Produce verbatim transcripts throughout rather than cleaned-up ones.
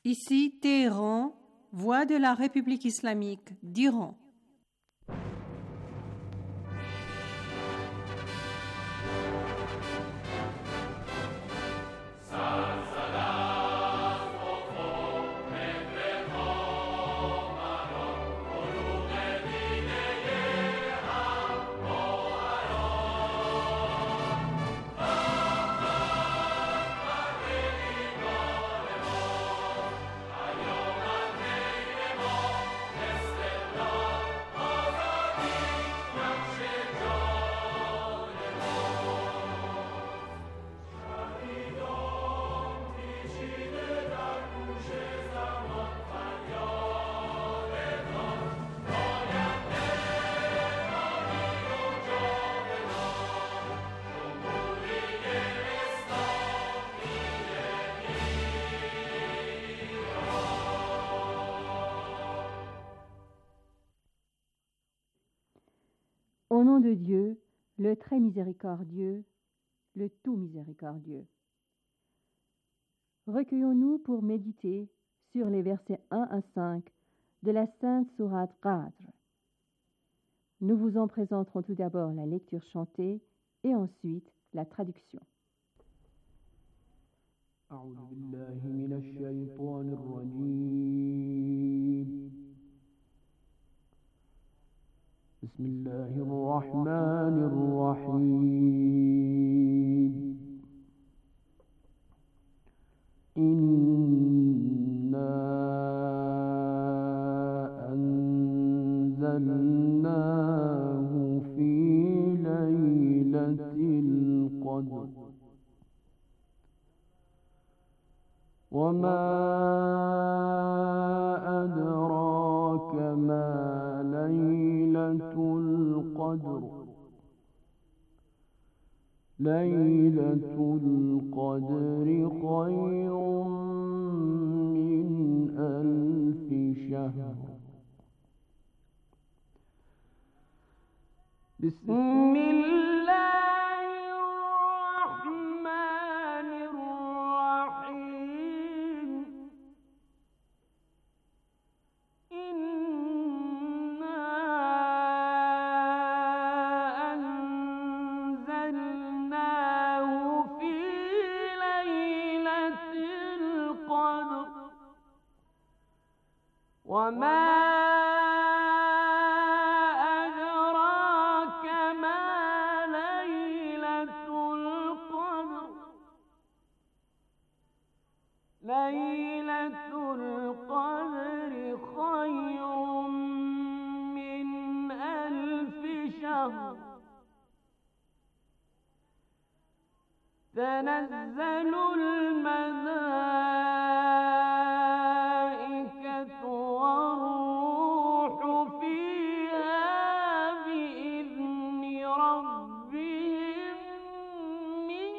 Ici Téhéran, voix de la République islamique d'Iran. Au nom de Dieu, le très miséricordieux, le tout miséricordieux. Recueillons-nous pour méditer sur les versets un à cinq de la Sainte Sourate Qadr. Nous vous en présenterons tout d'abord la lecture chantée et ensuite la traduction. أعوذ بالله من الشيطان الرجيم بسم الله الرحمن الرحيم إنا أنزلناه في ليلة القدر وما أدراك ما ليلة القدر ليلة القدر خير من ألف شهر بسم الله الرحمن الرحيم إنا أنزلناه في ليلة القدر وما أدراك ما ليلة القدر ليلة القدر خير من ألف شهر تنزل الملائكة والروح فيها بإذن ربهم من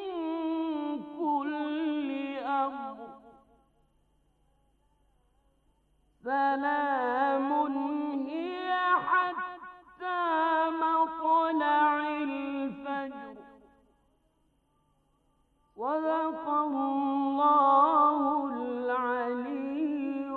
كل أمر سلام هي حتى مطلع الفجر صدق الله العلي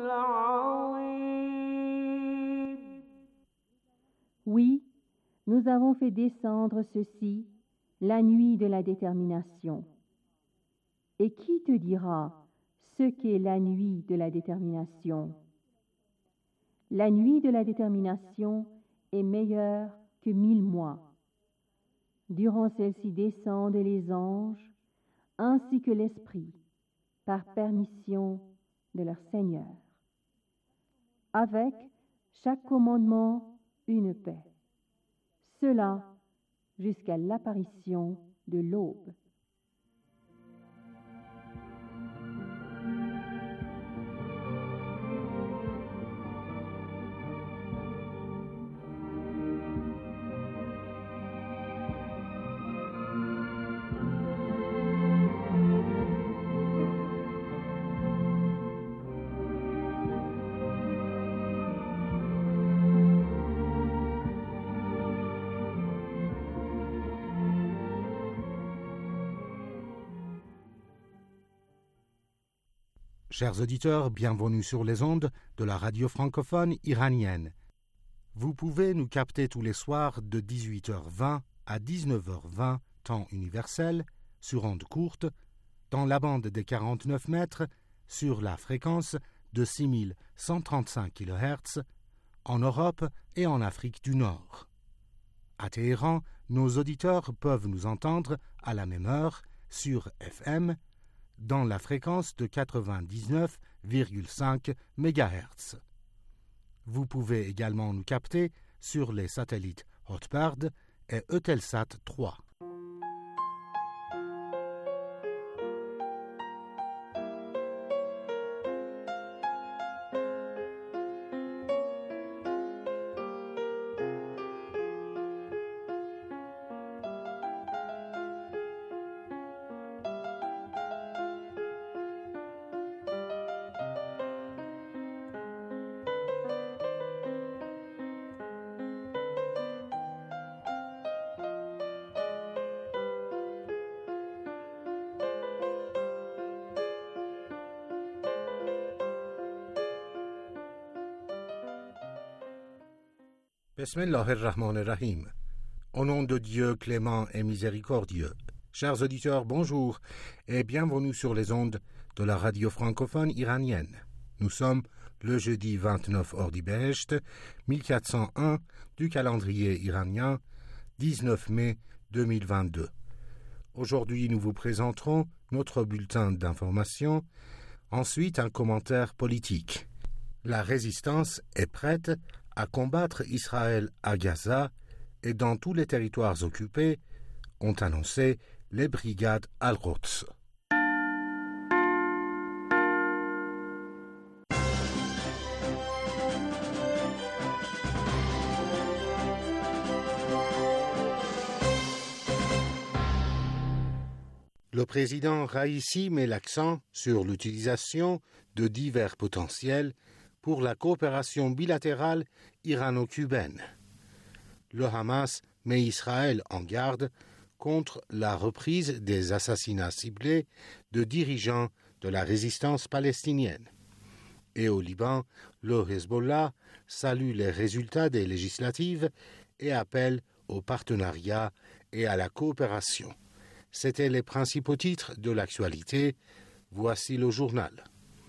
العظيم. Oui, nous avons fait descendre ceci la nuit de la détermination. Et qui te dira ce qu'est la nuit de la détermination? La nuit de la détermination est meilleure que mille mois. Durant celle-ci descendent les anges ainsi que l'Esprit par permission de leur Seigneur. Avec chaque commandement une paix. Cela jusqu'à l'apparition de l'aube. Chers auditeurs, bienvenue sur les ondes de la radio francophone iranienne. Vous pouvez nous capter tous les soirs de dix-huit heures vingt à dix-neuf heures vingt, temps universel, sur ondes courtes, dans la bande des quarante-neuf mètres, sur la fréquence de six mille cent trente-cinq kilohertz, en Europe et en Afrique du Nord. À Téhéran, nos auditeurs peuvent nous entendre à la même heure sur F M, dans la fréquence de quatre-vingt-dix-neuf virgule cinq mégahertz. Vous pouvez également nous capter sur les satellites Hotbird et Eutelsat trois. Bismillahir-Rahmanir-Rahim. Au nom de Dieu clément et miséricordieux. Chers auditeurs, bonjour et bienvenue sur les ondes de la radio francophone iranienne. Nous sommes le jeudi vingt-neuf Ordibehesht mille quatre cent un du calendrier iranien, dix-neuf mai deux mille vingt-deux. Aujourd'hui, nous vous présenterons notre bulletin d'information, ensuite un commentaire politique. La résistance est prête à combattre Israël à Gaza et dans tous les territoires occupés, ont annoncé les brigades Al-Quds. Le président Raïssi met l'accent sur l'utilisation de divers potentiels pour la coopération bilatérale irano-cubaine. Le Hamas met Israël en garde contre la reprise des assassinats ciblés de dirigeants de la résistance palestinienne. Et au Liban, le Hezbollah salue les résultats des législatives et appelle au partenariat et à la coopération. C'étaient les principaux titres de l'actualité. Voici le journal.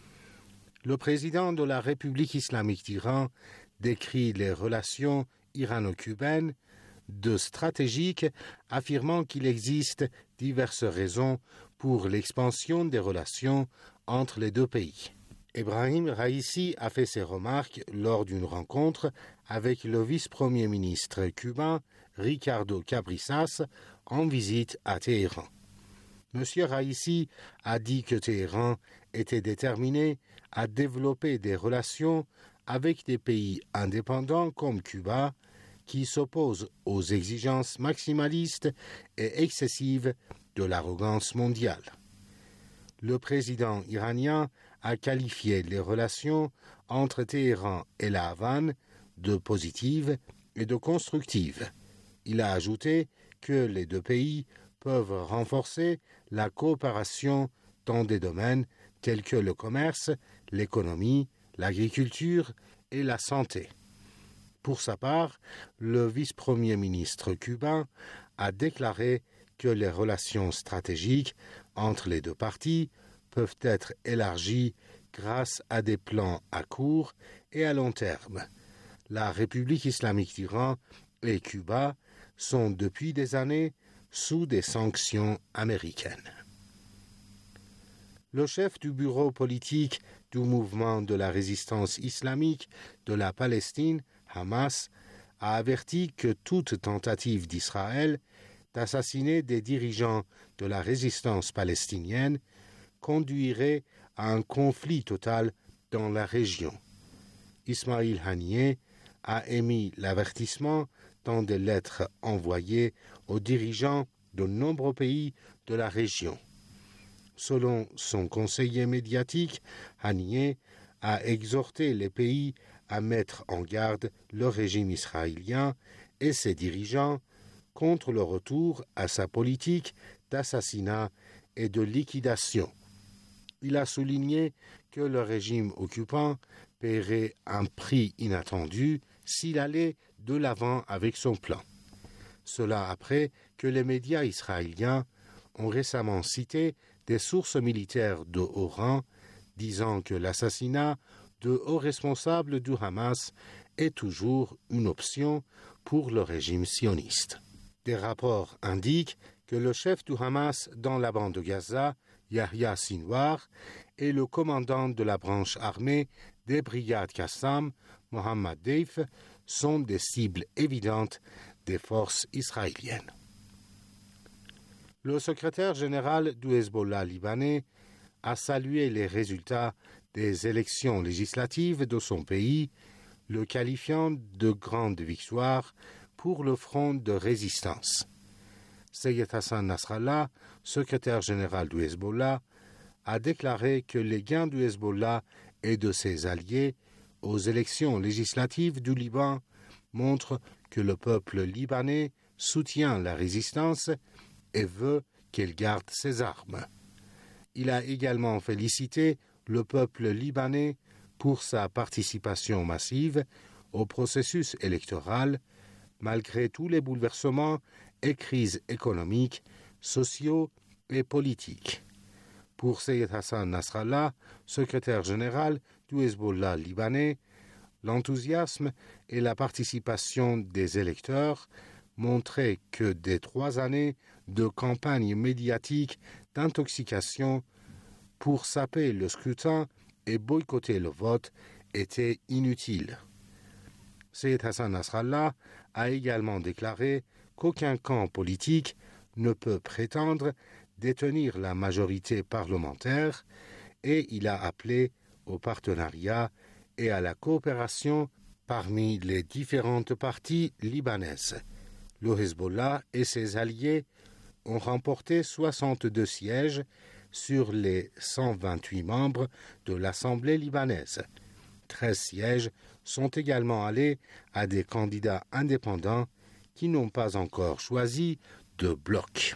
Le président de la République islamique d'Iran décrit les relations irano-cubaines de stratégiques, affirmant qu'il existe diverses raisons pour l'expansion des relations entre les deux pays. Ebrahim Raïssi a fait ces remarques lors d'une rencontre avec le vice-premier ministre cubain Ricardo Cabrizas en visite à Téhéran. M. Raïssi a dit que Téhéran était déterminé à développer des relations avec des pays indépendants comme Cuba, qui s'opposent aux exigences maximalistes et excessives de l'arrogance mondiale. Le président iranien a qualifié les relations entre Téhéran et la Havane de positives et de constructives. Il a ajouté que les deux pays peuvent renforcer la coopération dans des domaines tels que le commerce, l'économie, l'agriculture et la santé. Pour sa part, le vice-premier ministre cubain a déclaré que les relations stratégiques entre les deux parties peuvent être élargies grâce à des plans à court et à long terme. La République islamique d'Iran et Cuba sont depuis des années sous des sanctions américaines. Le chef du bureau politique du mouvement de la résistance islamique de la Palestine, Hamas, a averti que toute tentative d'Israël d'assassiner des dirigeants de la résistance palestinienne conduirait à un conflit total dans la région. Ismail Haniyeh a émis l'avertissement dans des lettres envoyées aux dirigeants de nombreux pays de la région. Selon son conseiller médiatique, Haniyeh a exhorté les pays à mettre en garde le régime israélien et ses dirigeants contre le retour à sa politique d'assassinat et de liquidation. Il a souligné que le régime occupant paierait un prix inattendu s'il allait de l'avant avec son plan. Cela après que les médias israéliens ont récemment cité des sources militaires de haut rang disant que l'assassinat de hauts responsables du Hamas est toujours une option pour le régime sioniste. Des rapports indiquent que le chef du Hamas dans la bande de Gaza, Yahya Sinwar, et le commandant de la branche armée des brigades Qassam, Mohammad Deif, sont des cibles évidentes des forces israéliennes. Le secrétaire général du Hezbollah libanais a salué les résultats des élections législatives de son pays, le qualifiant de grande victoire pour le front de résistance. Seyed Hassan Nasrallah, secrétaire général du Hezbollah, a déclaré que les gains du Hezbollah et de ses alliés aux élections législatives du Liban montrent que le peuple libanais soutient la résistance et veut qu'elle garde ses armes. Il a également félicité le peuple libanais pour sa participation massive au processus électoral, malgré tous les bouleversements et crises économiques, sociaux et politiques. Pour Seyed Hassan Nasrallah, secrétaire général du Hezbollah libanais, l'enthousiasme et la participation des électeurs montraient que des trois années de campagne médiatique d'intoxication pour saper le scrutin et boycotter le vote étaient inutiles. Seyed Hassan Nasrallah a également déclaré qu'aucun camp politique ne peut prétendre détenir la majorité parlementaire et il a appelé au partenariat et à la coopération parmi les différentes parties libanaises. Le Hezbollah et ses alliés ont remporté soixante-deux sièges sur les cent vingt-huit membres de l'Assemblée libanaise. treize sièges sont également allés à des candidats indépendants qui n'ont pas encore choisi de bloc.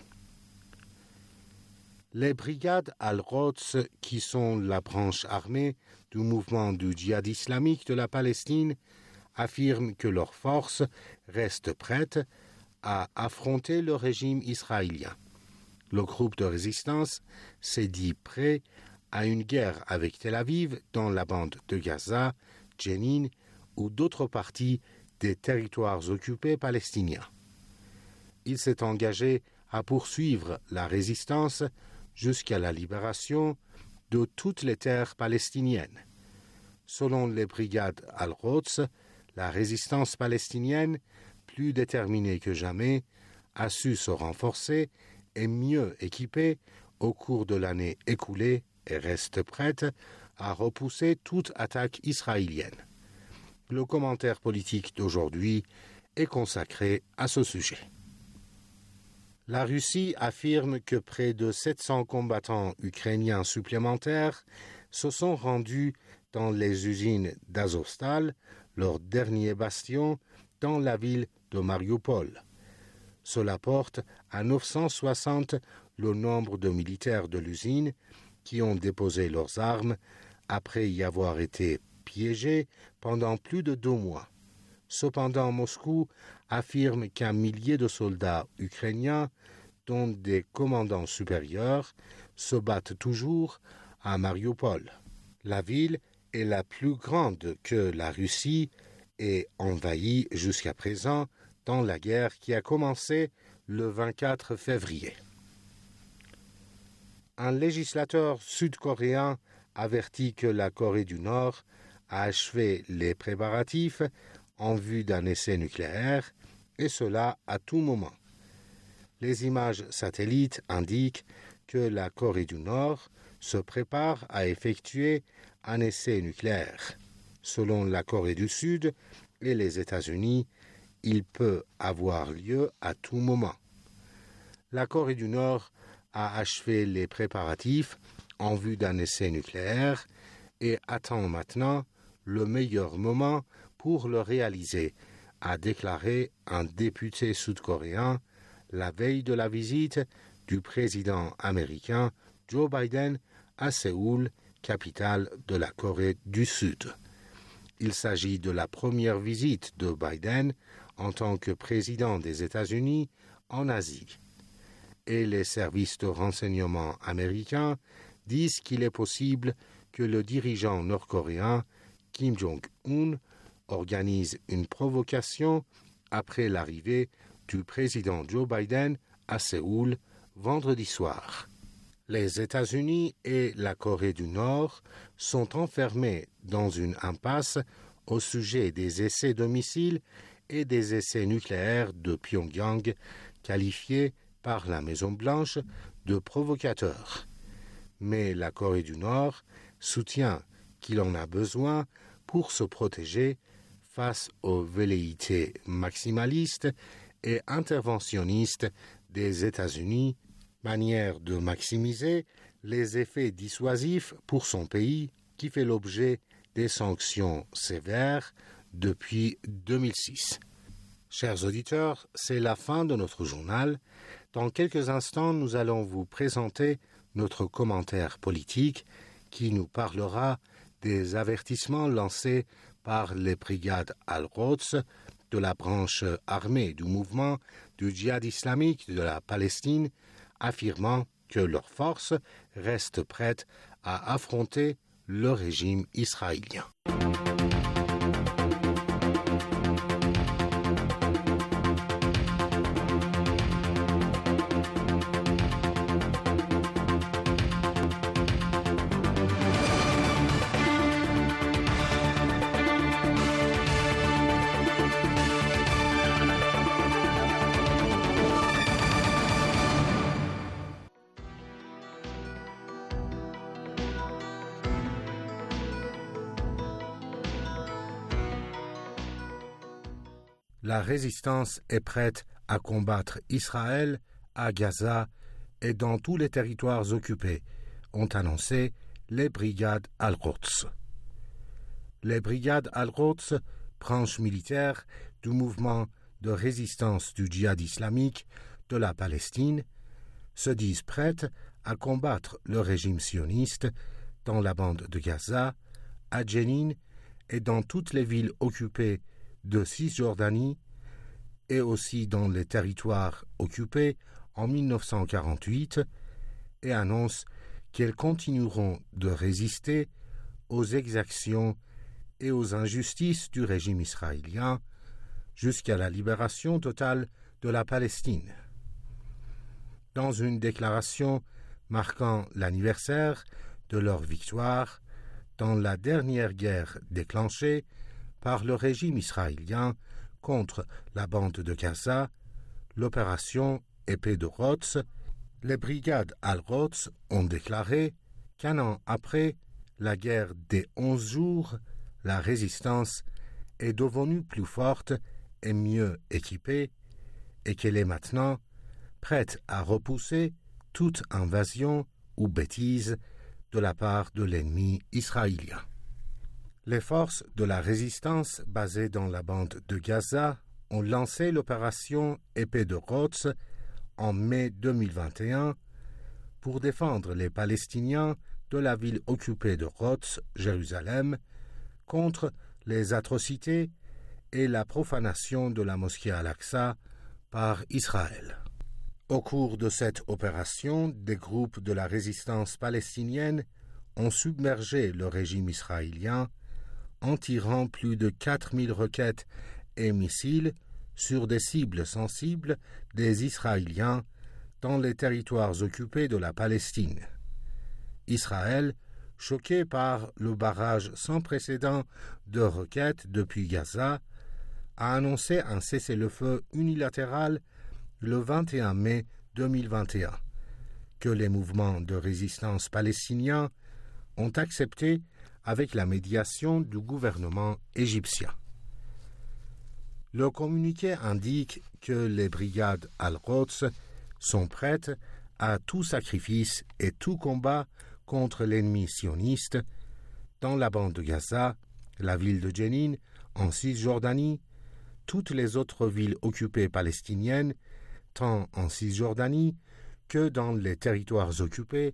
Les brigades Al-Quds, qui sont la branche armée du mouvement du djihad islamique de la Palestine, affirment que leurs forces restent prêtes à affronter le régime israélien. Le groupe de résistance s'est dit prêt à une guerre avec Tel Aviv dans la bande de Gaza, Jenin ou d'autres parties des territoires occupés palestiniens. Il s'est engagé à poursuivre la résistance jusqu'à la libération de toutes les terres palestiniennes. Selon les brigades Al-Quds, la résistance palestinienne, plus déterminée que jamais, a su se renforcer et mieux équipée au cours de l'année écoulée et reste prête à repousser toute attaque israélienne. Le commentaire politique d'aujourd'hui est consacré à ce sujet. La Russie affirme que près de sept cents combattants ukrainiens supplémentaires se sont rendus dans les usines d'Azovstal, leur dernier bastion, dans la ville de Mariupol. Cela porte à neuf cent soixante le nombre de militaires de l'usine qui ont déposé leurs armes après y avoir été piégés pendant plus de deux mois. Cependant, Moscou affirme qu'un millier de soldats ukrainiens, dont des commandants supérieurs, se battent toujours à Mariupol. La ville est la plus grande que la Russie ait envahie jusqu'à présent dans la guerre qui a commencé le vingt-quatre février. Un législateur sud-coréen avertit que la Corée du Nord a achevé les préparatifs en vue d'un essai nucléaire, et cela à tout moment. Les images satellites indiquent que la Corée du Nord se prépare à effectuer un essai nucléaire. Selon la Corée du Sud et les États-Unis, il peut avoir lieu à tout moment. La Corée du Nord a achevé les préparatifs en vue d'un essai nucléaire et attend maintenant le meilleur moment pour le réaliser, a déclaré un député sud-coréen la veille de la visite du président américain Joe Biden à Séoul, capitale de la Corée du Sud. Il s'agit de la première visite de Biden en tant que président des États-Unis en Asie. Et les services de renseignement américains disent qu'il est possible que le dirigeant nord-coréen Kim Jong-un organise une provocation après l'arrivée du président Joe Biden à Séoul vendredi soir. Les États-Unis et la Corée du Nord sont enfermés dans une impasse au sujet des essais de missiles et des essais nucléaires de Pyongyang, qualifiés par la Maison-Blanche de provocateurs. Mais la Corée du Nord soutient qu'il en a besoin pour se protéger face aux velléités maximalistes et interventionnistes des États-Unis, manière de maximiser les effets dissuasifs pour son pays qui fait l'objet des sanctions sévères depuis deux mille six. Chers auditeurs, c'est la fin de notre journal. Dans quelques instants, nous allons vous présenter notre commentaire politique qui nous parlera des avertissements lancés par les brigades Al-Quds de la branche armée du mouvement du djihad islamique de la Palestine, affirmant que leurs forces restent prêtes à affronter le régime israélien. La résistance est prête à combattre Israël à Gaza et dans tous les territoires occupés, ont annoncé les brigades Al-Quds. Les brigades Al-Quds, branche militaire du mouvement de résistance du djihad islamique de la Palestine, se disent prêtes à combattre le régime sioniste dans la bande de Gaza, à Jenin et dans toutes les villes occupées de Cisjordanie et aussi dans les territoires occupés en mille neuf cent quarante-huit et annoncent qu'elles continueront de résister aux exactions et aux injustices du régime israélien jusqu'à la libération totale de la Palestine. Dans une déclaration marquant l'anniversaire de leur victoire dans la dernière guerre déclenchée par le régime israélien contre la bande de Gaza, l'opération Épée de Rhodes, les brigades Al-Quds ont déclaré qu'un an après la guerre des onze jours, la résistance est devenue plus forte et mieux équipée et qu'elle est maintenant prête à repousser toute invasion ou bêtise de la part de l'ennemi israélien. Les forces de la résistance basées dans la bande de Gaza ont lancé l'opération Épée de Rhodes en mai deux mille vingt et un pour défendre les Palestiniens de la ville occupée de Rhodes, Jérusalem, contre les atrocités et la profanation de la mosquée Al-Aqsa par Israël. Au cours de cette opération, des groupes de la résistance palestinienne ont submergé le régime israélien en tirant plus de quatre mille roquettes et missiles sur des cibles sensibles des Israéliens dans les territoires occupés de la Palestine. Israël, choqué par le barrage sans précédent de roquettes depuis Gaza, a annoncé un cessez-le-feu unilatéral le vingt et un mai deux mille vingt et un, que les mouvements de résistance palestiniens ont accepté avec la médiation du gouvernement égyptien. Le communiqué indique que les brigades Al-Quds sont prêtes à tout sacrifice et tout combat contre l'ennemi sioniste dans la bande de Gaza, la ville de Jenin, en Cisjordanie, toutes les autres villes occupées palestiniennes, tant en Cisjordanie que dans les territoires occupés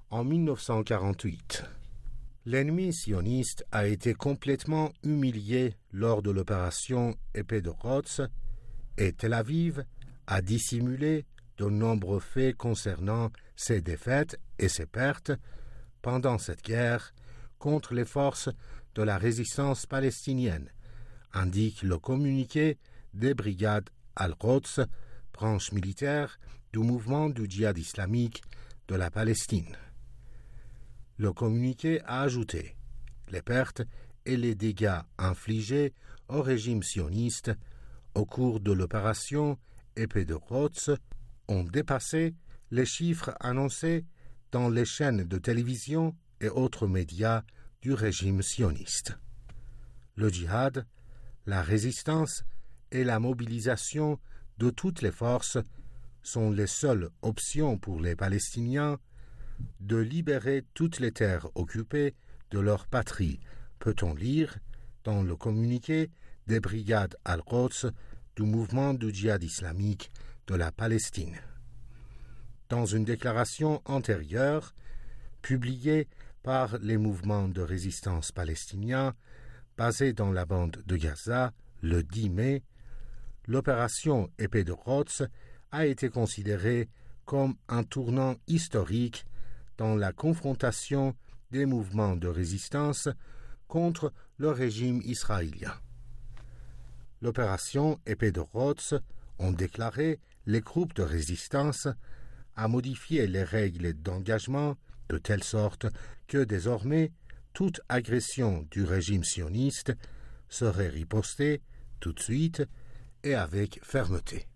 en mille neuf cent quarante-huit. L'ennemi sioniste a été complètement humilié lors de l'opération Épée de Rhodes et Tel Aviv a dissimulé de nombreux faits concernant ses défaites et ses pertes pendant cette guerre contre les forces de la résistance palestinienne, indique le communiqué des brigades Al-Quds, branche militaire du mouvement du djihad islamique de la Palestine. Le communiqué a ajouté « Les pertes et les dégâts infligés au régime sioniste au cours de l'opération Épée de Rhodes ont dépassé les chiffres annoncés dans les chaînes de télévision et autres médias du régime sioniste. Le djihad, la résistance et la mobilisation de toutes les forces sont les seules options pour les Palestiniens de libérer toutes les terres occupées de leur patrie, peut-on lire dans le communiqué des brigades Al-Quds du mouvement du djihad islamique de la Palestine. Dans une déclaration antérieure, publiée par les mouvements de résistance palestiniens basés dans la bande de Gaza le dix mai, l'opération Épée de Rhodes a été considérée comme un tournant historique dans la confrontation des mouvements de résistance contre le régime israélien. L'opération Épée de Rhodes, ont déclaré les groupes de résistance, a modifié les règles d'engagement de telle sorte que désormais toute agression du régime sioniste serait ripostée tout de suite et avec fermeté.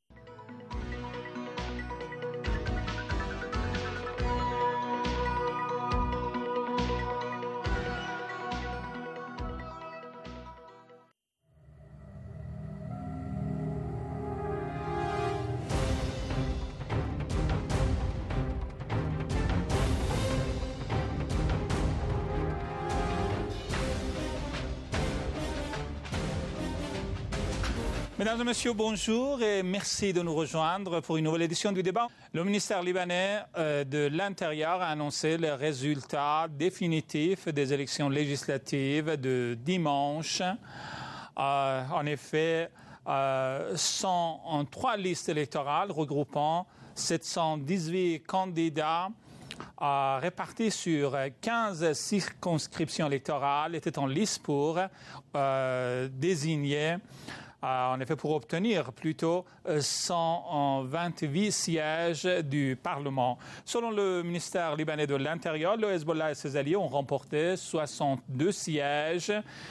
Mesdames et messieurs, bonjour et merci de nous rejoindre pour une nouvelle édition du débat. Le ministère libanais euh, de l'Intérieur a annoncé les résultats définitifs des élections législatives de dimanche. Euh, en effet, euh, sont trois listes électorales regroupant sept cent dix-huit candidats euh, répartis sur quinze circonscriptions électorales étaient en lice pour euh, désigner en effet, pour obtenir plutôt cent vingt-huit sièges du Parlement. Selon le ministère libanais de l'Intérieur, le Hezbollah et ses alliés ont remporté soixante-deux sièges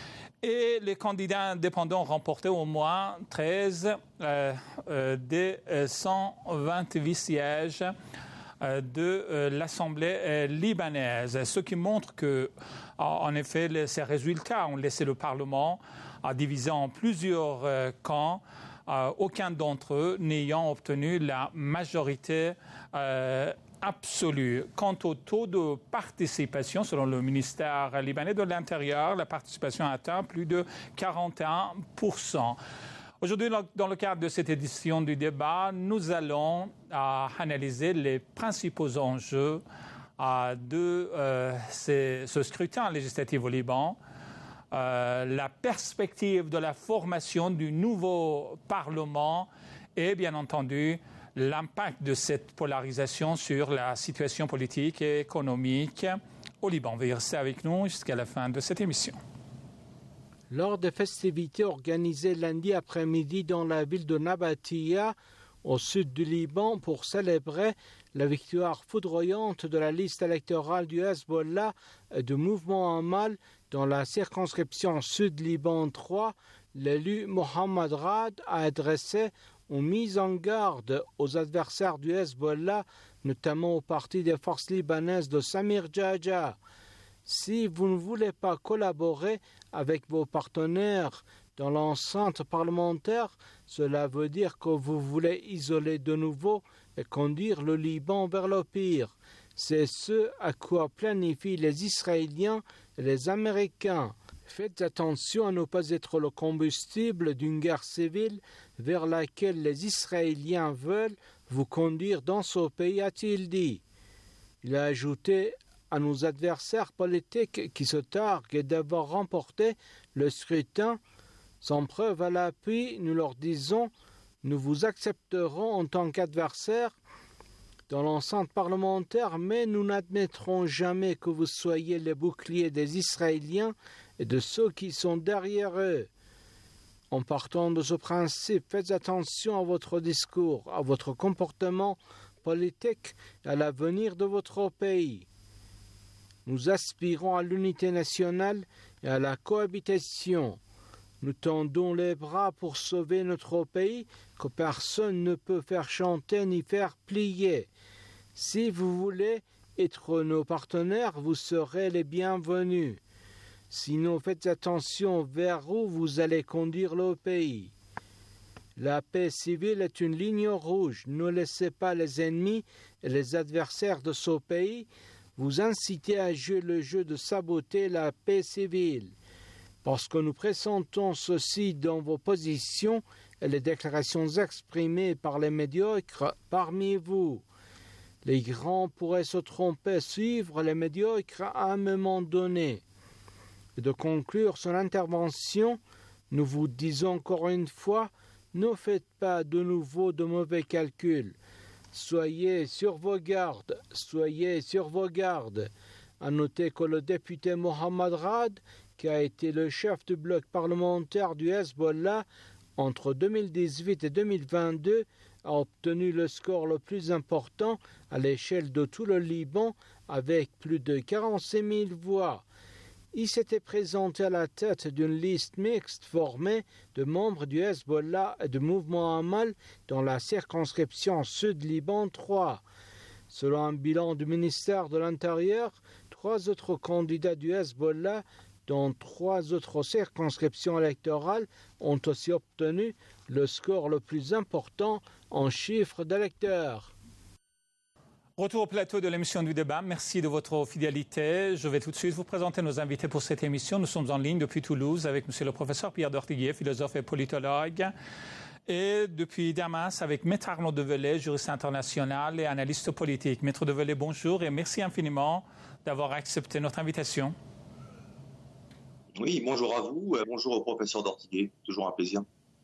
et les candidats indépendants ont remporté au moins treize euh, euh, des cent vingt-huit sièges euh, de euh, l'Assemblée euh, libanaise. Ce qui montre que, en effet, les, ces résultats ont laissé le Parlement divisé en plusieurs euh, camps, euh, aucun d'entre eux n'ayant obtenu la majorité euh, absolue. Quant au taux de participation, selon le ministère libanais de l'Intérieur, la participation a atteint plus de quarante et un pour cent. Aujourd'hui, dans le cadre de cette édition du débat, nous allons euh, analyser les principaux enjeux euh, de euh, ces, ce scrutin législatif au Liban, Euh, la perspective de la formation du nouveau Parlement et, bien entendu, l'impact de cette polarisation sur la situation politique et économique au Liban. Veuillez rester avec nous jusqu'à la fin de cette émission. Lors des festivités organisées lundi après-midi dans la ville de Nabatia, au sud du Liban, pour célébrer la victoire foudroyante de la liste électorale du Hezbollah et du mouvement Amal dans la circonscription Sud-Liban trois, l'élu Mohamed Rad a adressé une mise en garde aux adversaires du Hezbollah, notamment au parti des forces libanaises de Samir Djadja. Si vous ne voulez pas collaborer avec vos partenaires dans l'enceinte parlementaire, cela veut dire que vous voulez isoler de nouveau et conduire le Liban vers le pire. C'est ce à quoi planifient les Israéliens et les Américains. Faites attention à ne pas être le combustible d'une guerre civile vers laquelle les Israéliens veulent vous conduire dans ce pays, a-t-il dit. Il a ajouté à nos adversaires politiques qui se targuent d'avoir remporté le scrutin, sans preuve à l'appui, nous leur disons « Nous vous accepterons en tant qu'adversaires dans l'enceinte parlementaire, mais nous n'admettrons jamais que vous soyez les boucliers des Israéliens et de ceux qui sont derrière eux. En partant de ce principe, faites attention à votre discours, à votre comportement politique et à l'avenir de votre pays. Nous aspirons à l'unité nationale et à la cohabitation. Nous tendons les bras pour sauver notre pays que personne ne peut faire chanter ni faire plier. Si vous voulez être nos partenaires, vous serez les bienvenus. Sinon, faites attention vers où vous allez conduire le pays. La paix civile est une ligne rouge. Ne laissez pas les ennemis et les adversaires de ce pays vous inciter à jouer le jeu de saboter la paix civile. Parce que nous pressentons ceci dans vos positions et les déclarations exprimées par les médiocres parmi vous. Les grands pourraient se tromper, suivre les médiocres à un moment donné. Et de conclure son intervention, nous vous disons encore une fois, ne faites pas de nouveau de mauvais calculs. Soyez sur vos gardes, soyez sur vos gardes. À noter que le député Mohammad Rad, qui a été le chef du bloc parlementaire du Hezbollah entre deux mille dix-huit et deux mille vingt-deux, a obtenu le score le plus important à l'échelle de tout le Liban avec plus de quarante-six mille voix. Il s'était présenté à la tête d'une liste mixte formée de membres du Hezbollah et du mouvement Amal dans la circonscription Sud-Liban trois. Selon un bilan du ministère de l'Intérieur, trois autres candidats du Hezbollah dans trois autres circonscriptions électorales ont aussi obtenu le score le plus important en chiffres d'électeurs. Retour au plateau de l'émission du débat. Merci de votre fidélité. Je vais tout de suite vous présenter nos invités pour cette émission. Nous sommes en ligne depuis Toulouse avec monsieur le professeur Pierre d'Ortiguier, philosophe et politologue. Et depuis Damas avec Maître Arnaud Develay, juriste international et analyste politique. Maître Develay, bonjour et merci infiniment d'avoir accepté notre invitation. Oui, bonjour à vous. Bonjour au professeur d'Ortiguier. Toujours un plaisir.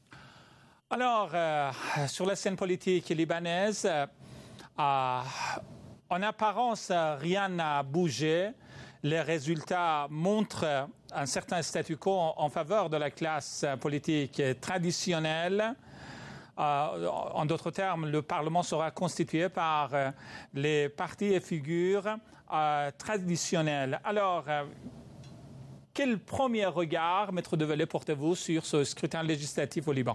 Alors, euh, sur la scène politique libanaise, Euh, en apparence, rien n'a bougé. Les résultats montrent un certain statu quo en, en faveur de la classe politique traditionnelle. Euh, en d'autres termes, le Parlement sera constitué par euh, les partis et figures euh, traditionnelles. Alors, euh, quel premier regard, Maître Develay, portez-vous sur ce scrutin législatif au Liban ?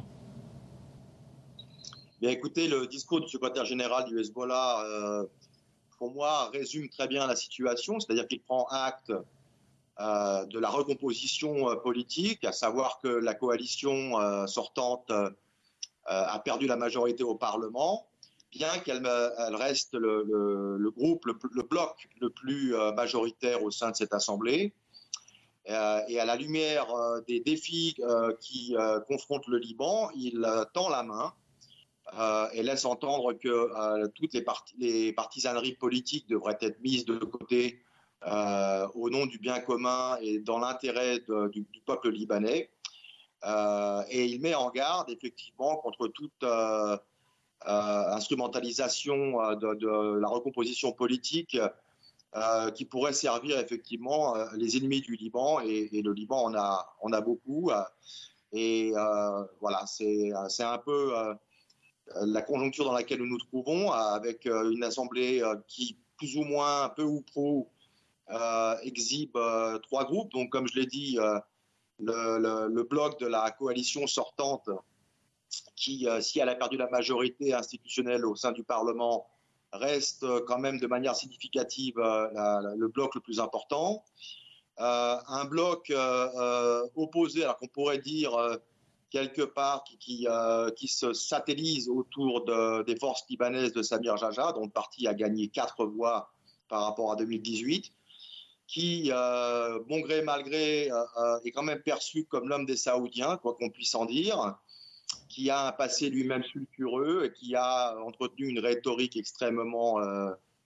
Bien, écoutez, le discours du secrétaire général du Hezbollah, euh, pour moi, résume très bien la situation, c'est-à-dire qu'il prend acte euh, de la recomposition euh, politique, à savoir que la coalition euh, sortante euh, a perdu la majorité au Parlement, bien qu'elle elle reste le, le, le groupe, le, le bloc le plus euh, majoritaire au sein de cette Assemblée. Euh, et à la lumière euh, des défis euh, qui euh, confrontent le Liban, il euh, tend la main Euh, et laisse entendre que euh, toutes les, parti- les partisaneries politiques devraient être mises de côté euh, au nom du bien commun et dans l'intérêt de, du, du peuple libanais. Euh, et il met en garde effectivement contre toute euh, euh, instrumentalisation de, de la recomposition politique euh, qui pourrait servir effectivement euh, les ennemis du Liban. Et, et le Liban en a, en a beaucoup. Euh, et euh, voilà, c'est, c'est un peu... Euh, la conjoncture dans laquelle nous nous trouvons, avec une assemblée qui, plus ou moins, peu ou prou, euh, exhibe euh, trois groupes. Donc, comme je l'ai dit, euh, le, le, le bloc de la coalition sortante, qui, euh, si elle a perdu la majorité institutionnelle au sein du Parlement, reste euh, quand même de manière significative euh, la, la, le bloc le plus important. Euh, un bloc euh, euh, opposé, alors qu'on pourrait dire... Euh, quelque part qui, qui, euh, qui se satellise autour de, des forces libanaises de Samir Jaja, dont le parti a gagné quatre voix par rapport à deux mille dix-huit, qui, euh, bon gré mal gré, euh, est quand même perçu comme l'homme des Saoudiens, quoi qu'on puisse en dire, qui a un passé lui-même sulfureux et qui a entretenu une rhétorique extrêmement, euh,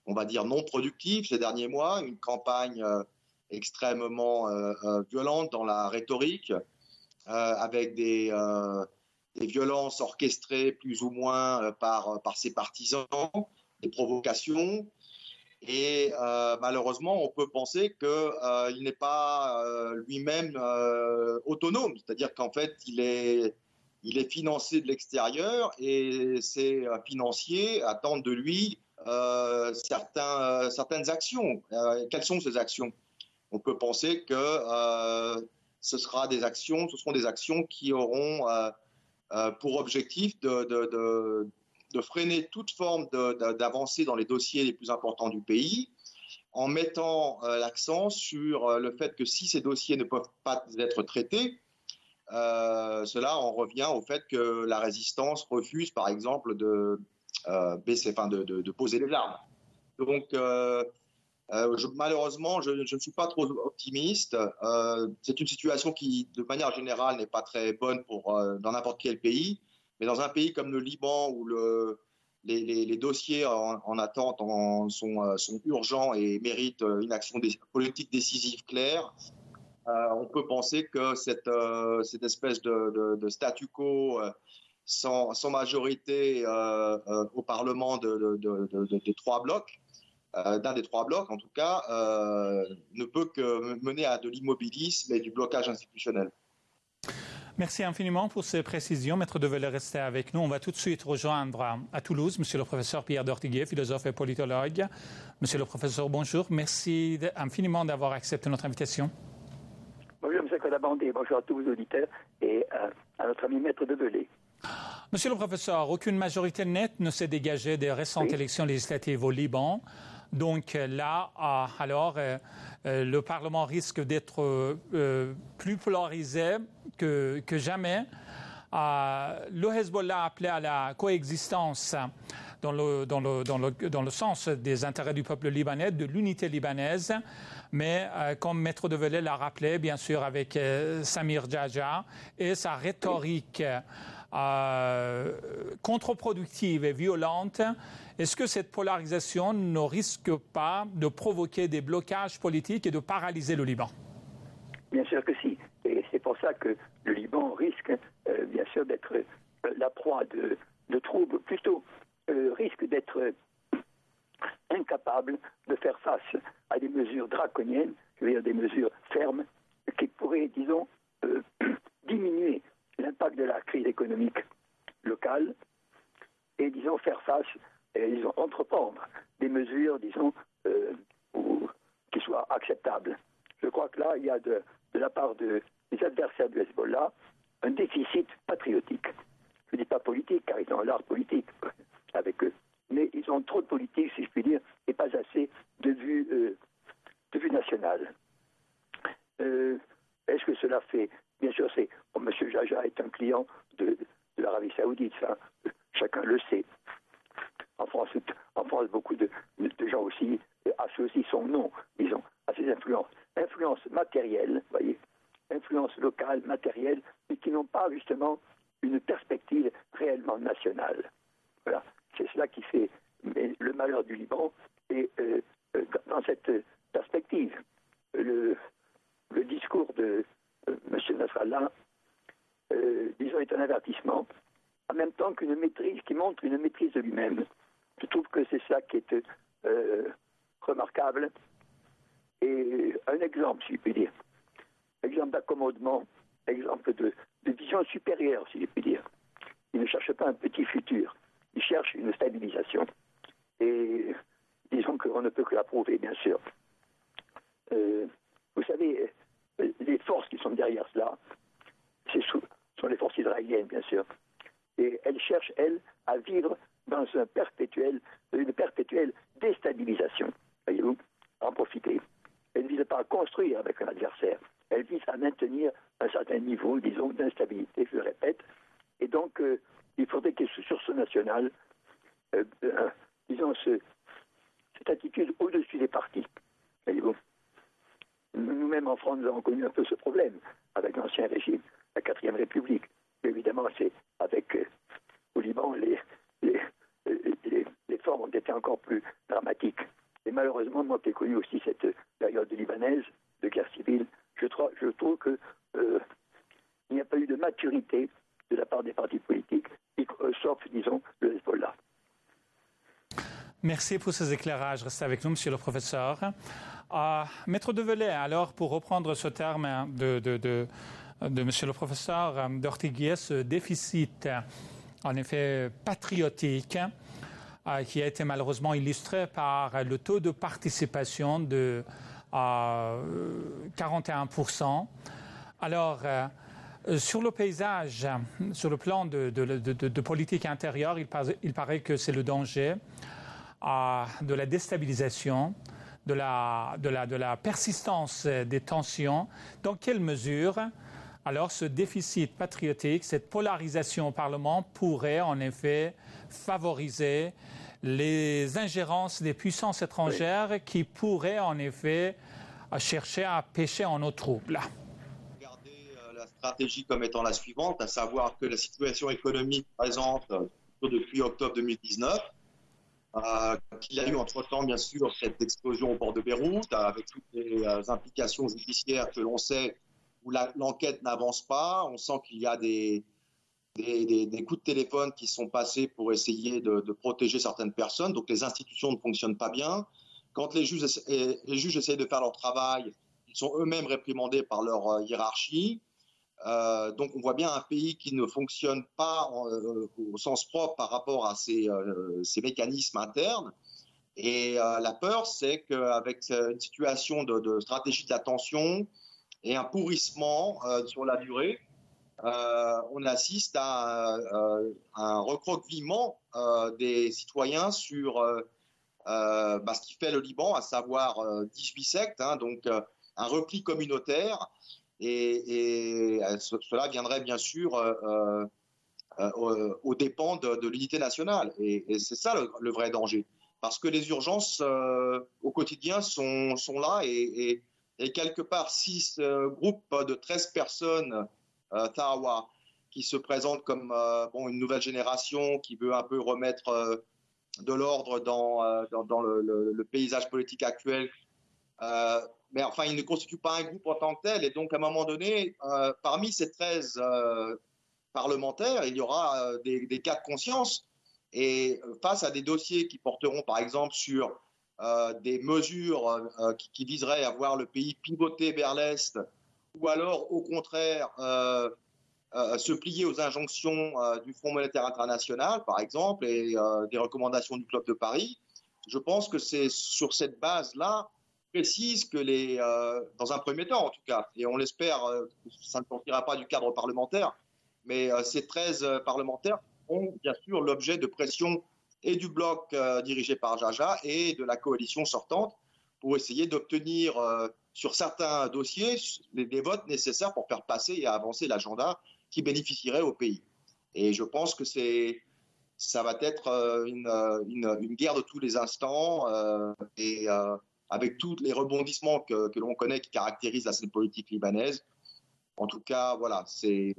on va dire, non productive ces derniers mois, une campagne euh, extrêmement euh, euh, violente dans la rhétorique, euh, avec des, euh, des violences orchestrées plus ou moins euh, par, par ses partisans, des provocations. Et euh, malheureusement, on peut penser qu'il euh, n'est pas euh, lui-même euh, autonome, c'est-à-dire qu'en fait, il est, il est financé de l'extérieur et ces financiers attendent de lui euh, certains, euh, certaines actions. Euh, quelles sont ces actions? On peut penser que euh, ce sera des actions, ce seront des actions qui auront euh, euh, pour objectif de, de, de de freiner toute forme d'avancée dans les dossiers les plus importants du pays, en mettant euh, l'accent sur euh, le fait que si ces dossiers ne peuvent pas être traités, euh, cela en revient au fait que la résistance refuse, par exemple, de, euh, baisser, enfin de, de, de poser les armes. Donc, euh, euh, je, malheureusement, je, je ne suis pas trop optimiste. Euh, c'est une situation qui, de manière générale, n'est pas très bonne pour, euh, dans n'importe quel pays. Mais dans un pays comme le Liban, où le, les, les, les dossiers en, en attente en, sont, sont urgents et méritent une action dé, politique décisive claire, euh, on peut penser que cette, euh, cette espèce de, de, de statu quo euh, sans, sans majorité euh, euh, au Parlement de, de, de, de, des trois blocs, euh, d'un des trois blocs en tout cas, euh, ne peut que mener à de l'immobilisme et du blocage institutionnel. Merci infiniment pour ces précisions. Maître Develay, restez avec nous. On va tout de suite rejoindre à Toulouse Monsieur le professeur Pierre d'Ortiguet, philosophe et politologue. Monsieur le professeur, bonjour. Merci infiniment d'avoir accepté notre invitation. Bonjour Monsieur Collabandé, bonjour à tous vos auditeurs et à notre ami Maître Develay. Monsieur le professeur, aucune majorité nette ne s'est dégagée des récentes oui. élections législatives au Liban. Donc là, alors, euh, euh, le Parlement risque d'être euh, plus polarisé que, que jamais. Euh, le Hezbollah a appelé à la coexistence dans le, dans, le, dans, le, dans le sens des intérêts du peuple libanais, de l'unité libanaise. Mais euh, comme Maître Develay l'a rappelé, bien sûr, avec euh, Samir Djadja et sa rhétorique euh, contre-productive et violente, est-ce que cette polarisation ne risque pas de provoquer des blocages politiques et de paralyser le Liban? Bien sûr que si. Et c'est pour ça que le Liban risque, euh, bien sûr, d'être euh, la proie de, de troubles, plutôt euh, risque d'être euh, incapable de faire face à des mesures draconiennes, je veux dire des mesures fermes, qui pourraient, disons, euh, diminuer l'impact de la crise économique locale et, disons, faire face et, disons, entreprendre des mesures, disons, euh, ou, qui soient acceptables. Je crois que là, il y a de, de la part de, des adversaires du Hezbollah un déficit patriotique. Je ne dis pas politique, car ils ont l'art politique avec eux, mais ils ont trop de politique, si je puis dire, et pas assez de vue, euh, de vue nationale. Euh, est-ce que cela fait... Bien sûr, c'est... Bon, M. Djadja est un client de, de l'Arabie Saoudite, ça, chacun le sait. En France, en France beaucoup de, de gens aussi associent son nom, disons, à ces influences. Influences matérielles, vous voyez, influences locales, matérielles, mais qui n'ont pas justement une perspective réellement nationale. Voilà, c'est cela qui fait le malheur du Liban. Et euh, dans cette perspective, le, le discours de euh, M. Nasrallah, euh, disons, est un avertissement, en même temps qu'une maîtrise, qui montre une maîtrise de lui-même. Je trouve que c'est ça qui est euh, remarquable. Et un exemple, si je puis dire. Exemple d'accommodement, exemple de, de vision supérieure, si je puis dire. Il ne cherche pas un petit futur, il cherche une stabilisation. Et disons qu'on ne peut que l'approuver, bien sûr. Euh, vous savez, les forces qui sont derrière cela, ce sont les forces israéliennes, bien sûr. Et elles cherchent, elles, à vivre dans un perpétuel, une perpétuelle déstabilisation. Voyez-vous, en profiter. Elles ne visent pas à construire avec un adversaire. Elles visent à maintenir un certain niveau, disons, d'instabilité, je le répète. Et donc, euh, il faudrait que sur ce national, euh, euh, disons, ce, cette attitude au-dessus des partis. Voyez-vous, nous-mêmes en France, nous avons connu un peu ce problème avec l'ancien régime, la quatrième République. Mais évidemment, c'est avec euh, au Liban, les, les, les, les formes ont été encore plus dramatiques. Et malheureusement, moi qui ai connu aussi cette période libanaise de guerre civile, je, trouve, je trouve que euh, il n'y a pas eu de maturité de la part des partis politiques, euh, sauf, disons, le Hezbollah. Merci pour ces éclairages. Restez avec nous, monsieur le professeur. Euh, Maître Develay, alors, pour reprendre ce terme de, de, de, de monsieur le professeur d'Ortiguier, ce déficit, en effet, patriotique, euh, qui a été malheureusement illustré par le taux de participation de euh, quarante et un pour cent. Alors, euh, sur le paysage, sur le plan de, de, de, de, de politique intérieure, il, par, il paraît que c'est le danger euh, de la déstabilisation, de la, de, la, de la persistance des tensions. Dans quelle mesure, alors, ce déficit patriotique, cette polarisation au Parlement pourrait en effet favoriser les ingérences des puissances étrangères oui. qui pourraient en effet chercher à pêcher en eau trouble? La stratégie comme étant la suivante, à savoir que la situation économique présente depuis octobre deux mille dix-neuf, euh, qu'il y a eu entre-temps bien sûr cette explosion au port de Beyrouth, avec toutes les euh, implications judiciaires que l'on sait, où la, l'enquête n'avance pas, on sent qu'il y a des, des, des, des coups de téléphone qui sont passés pour essayer de, de protéger certaines personnes, donc les institutions ne fonctionnent pas bien. Quand les juges, les juges essayent de faire leur travail, ils sont eux-mêmes réprimandés par leur euh, hiérarchie. Euh, donc on voit bien un pays qui ne fonctionne pas en, euh, au sens propre par rapport à ses, euh, ses mécanismes internes. Et euh, la peur, c'est qu'avec une situation de, de stratégie de la tension et un pourrissement euh, sur la durée, euh, on assiste à, euh, un recroquevillement euh, des citoyens sur euh, euh, bah, ce qui fait le Liban, à savoir euh, dix-huit sectes, hein, donc euh, un repli communautaire. Et, et cela viendrait bien sûr euh, euh, aux dépens de, de l'unité nationale. Et, et c'est ça le, le vrai danger. Parce que les urgences euh, au quotidien sont, sont là et, et, et quelque part, six euh, groupes de treize personnes, euh, Tawa, qui se présentent comme euh, bon, une nouvelle génération qui veut un peu remettre euh, de l'ordre dans, euh, dans, dans le, le, le paysage politique actuel. Euh, mais enfin, il ne constitue pas un groupe en tant que tel. Et donc, à un moment donné, euh, parmi ces treize euh, parlementaires, il y aura euh, des, des cas de conscience. Et face à des dossiers qui porteront, par exemple, sur euh, des mesures euh, qui, qui viseraient à voir le pays pivoter vers l'Est, ou alors, au contraire, euh, euh, se plier aux injonctions euh, du Fonds monétaire international, par exemple, et euh, des recommandations du Club de Paris, je pense que c'est sur cette base-là précise que les, euh, dans un premier temps en tout cas, et on l'espère, euh, ça ne sortira pas du cadre parlementaire, mais euh, ces treize euh, parlementaires ont bien sûr l'objet de pression et du bloc euh, dirigé par Jaja et de la coalition sortante pour essayer d'obtenir euh, sur certains dossiers les, les votes nécessaires pour faire passer et avancer l'agenda qui bénéficierait au pays. Et je pense que c'est, ça va être euh, une, une, une guerre de tous les instants euh, et euh, avec tous les rebondissements que, que l'on connaît qui caractérisent la scène politique libanaise. En tout cas, voilà, c'est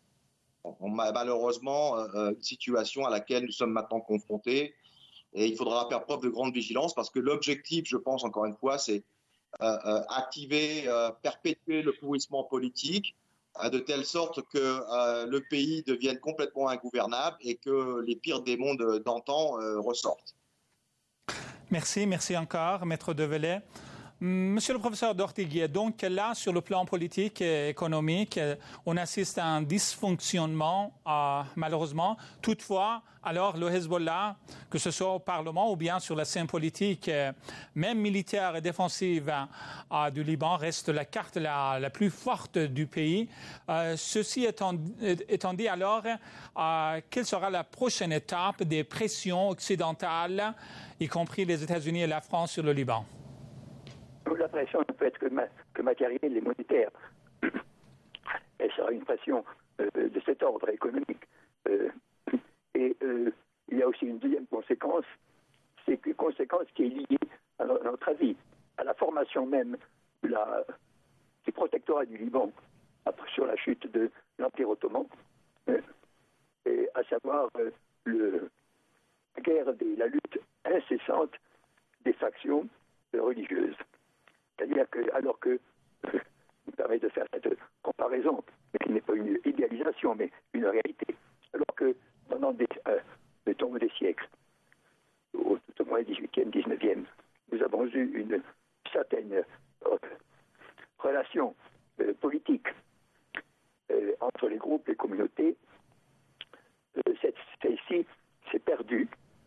on a malheureusement euh, une situation à laquelle nous sommes maintenant confrontés et il faudra faire preuve de grande vigilance parce que l'objectif, je pense encore une fois, c'est euh, euh, activer, euh, perpétuer le pourrissement politique euh, de telle sorte que euh, le pays devienne complètement ingouvernable et que les pires démons de, d'antan euh, ressortent. Merci, merci encore, Maître Develay. Monsieur le professeur d'Ortiguier, donc là, sur le plan politique et économique, on assiste à un dysfonctionnement, euh, malheureusement. Toutefois, alors le Hezbollah, que ce soit au Parlement ou bien sur la scène politique, euh, même militaire et défensive euh, du Liban, reste la carte la, la plus forte du pays. Euh, ceci étant, étant dit, alors, euh, quelle sera la prochaine étape des pressions occidentales, y compris les États-Unis et la France sur le Liban? La pression ne peut être que, ma- que matérielle et monétaire. Elle sera une pression euh, de cet ordre économique. Euh, et euh, il y a aussi une deuxième conséquence, c'est une conséquence qui est liée, à notre avis, à la formation même de la, du protectorat du Liban après, sur la chute de l'Empire ottoman, euh, et à savoir euh, le, la guerre, des, la lutte incessante des factions religieuse. C'est-à-dire que, alors que, je me permets de faire cette comparaison, mais qui n'est pas une idéalisation, mais une réalité, alors que pendant des, euh, le tombe des siècles, au, tout au moins dix-huitième, dix-neuvième, nous avons eu une certaine euh, relation euh, politique euh, entre les groupes, les communautés. Euh, cette, celle-ci s'est perdue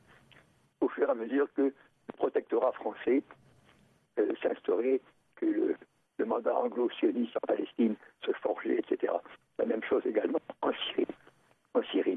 au fur et à mesure que le protectorat français euh, s'instaurait, que le, le mandat anglo-sioniste en Palestine se forgeait, et cetera. La même chose également en Syrie. En Syrie.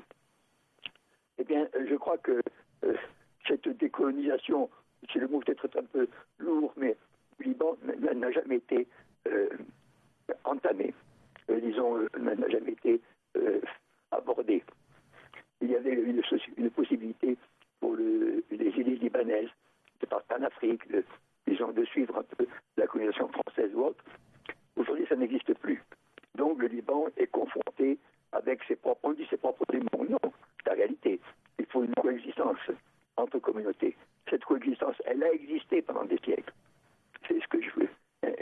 Eh bien, je crois que euh, cette décolonisation, c'est le mot peut-être un peu lourd, mais le Liban n'a jamais été euh, entamé, euh, disons, euh, n'a jamais été euh, abordé. Il y avait une, une possibilité pour le, les élites libanaises de partir en Afrique, de, disons, de suivre un peu la colonisation française ou autre. Aujourd'hui, ça n'existe plus. Donc, le Liban est confronté avec ses propres, on dit ses propres démons. Non, c'est la réalité. Il faut une coexistence entre communautés. Cette coexistence, elle a existé pendant des siècles. C'est ce que je veux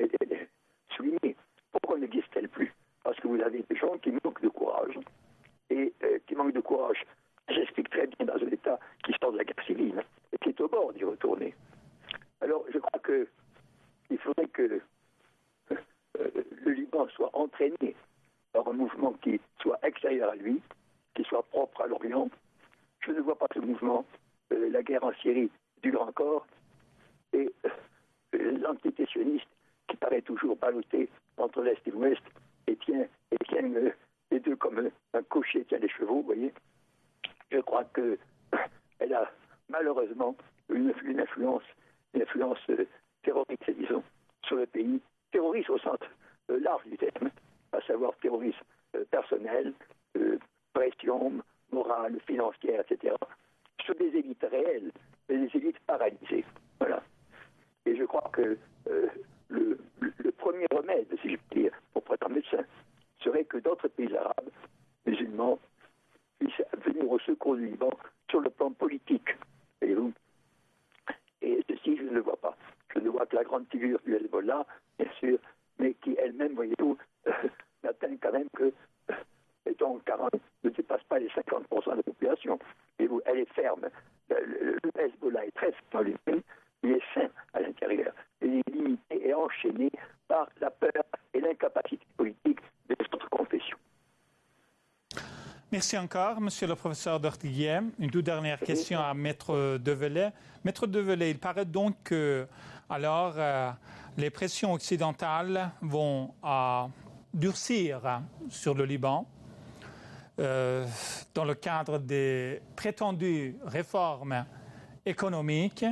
souligner. Pourquoi n'existe-t-elle plus? Parce que vous avez des gens qui manquent de courage. Et euh, qui manquent de courage, j'explique très bien, dans un État qui sort de la guerre civile et qui est au bord d'y retourner. Alors, je crois que il faudrait que euh, le Liban soit entraîné par un mouvement qui soit extérieur à lui, qui soit propre à l'Orient. Je ne vois pas ce mouvement. Euh, la guerre en Syrie dure encore. Et euh, l'entité sioniste, qui paraît toujours ballottée entre l'Est et l'Ouest, et tient, et tient euh, les deux comme un, un cocher tient les chevaux, vous voyez. Je crois qu'elle a malheureusement une, une influence, une influence euh, terroriste, disons, sur le pays. Terroriste au sens euh, large du terme, à savoir terrorisme euh, personnel, euh, pression morale, financière, et cetera, sur des élites réelles et des élites paralysées. Voilà. Et je crois que euh, le, le, le premier remède, si je puis dire, pour prêtre médecin, serait que d'autres pays arabes, musulmans, puissent venir au secours du Liban sur le plan politique. Voyez-vous ? Et ceci, je ne le vois pas. Je ne vois que la grande figure du Hezbollah, bien sûr, mais qui elle-même, voyez-vous, euh, n'atteint quand même que, euh, mettons, quarante, ne dépasse pas les cinquante pour cent de la population. Et vous, elle est ferme. Le, le Hezbollah est très fort lui-même, il est sain à l'intérieur. Il est limité et enchaîné par la peur et l'incapacité politique des autres confessions. Merci encore, monsieur le professeur Dortiguier. Une toute dernière question à Maître Develay. Maître Develay, il paraît donc que alors euh, les pressions occidentales vont euh, durcir sur le Liban euh, dans le cadre des prétendues réformes économiques.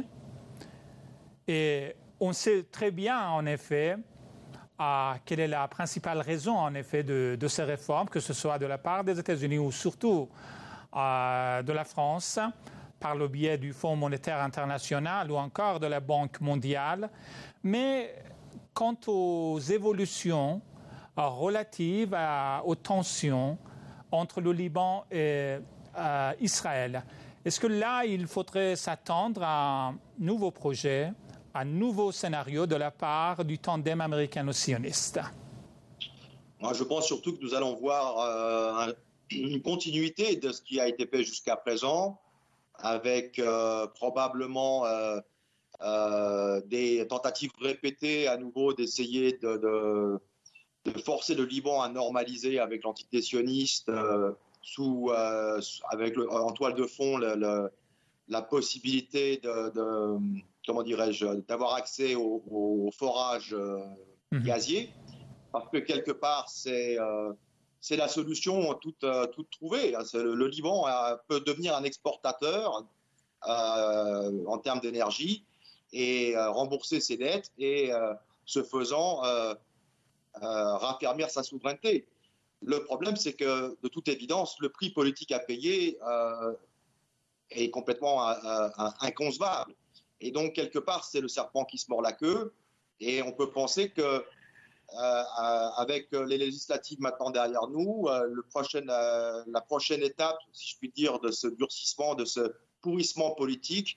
Et on sait très bien, en effet, à quelle est la principale raison, en effet, de, de ces réformes, que ce soit de la part des États-Unis ou surtout euh, de la France, par le biais du Fonds monétaire international ou encore de la Banque mondiale. Mais quant aux évolutions euh, relatives à, aux tensions entre le Liban et euh, Israël, est-ce que là, il faudrait s'attendre à un nouveau projet, un nouveau scénario de la part du tandem américano-sioniste? Moi, je pense surtout que nous allons voir euh, un, une continuité de ce qui a été fait jusqu'à présent, avec euh, probablement euh, euh, des tentatives répétées à nouveau d'essayer de, de, de forcer le Liban à normaliser avec l'entité sioniste, euh, sous, euh, avec le, en toile de fond le, le, la possibilité de, de comment dirais-je, d'avoir accès au, au forage euh, mmh. gazier, parce que quelque part, c'est, euh, c'est la solution toute, euh, toute trouvée. Le, le Liban euh, peut devenir un exportateur euh, en termes d'énergie et euh, rembourser ses dettes et, euh, ce faisant, euh, euh, raffermir sa souveraineté. Le problème, c'est que, de toute évidence, le prix politique à payer euh, est complètement euh, euh, inconcevable. Et donc, quelque part, c'est le serpent qui se mord la queue. Et on peut penser que, euh, avec les législatives maintenant derrière nous, euh, le prochain, euh, la prochaine étape, si je puis dire, de ce durcissement, de ce pourrissement politique,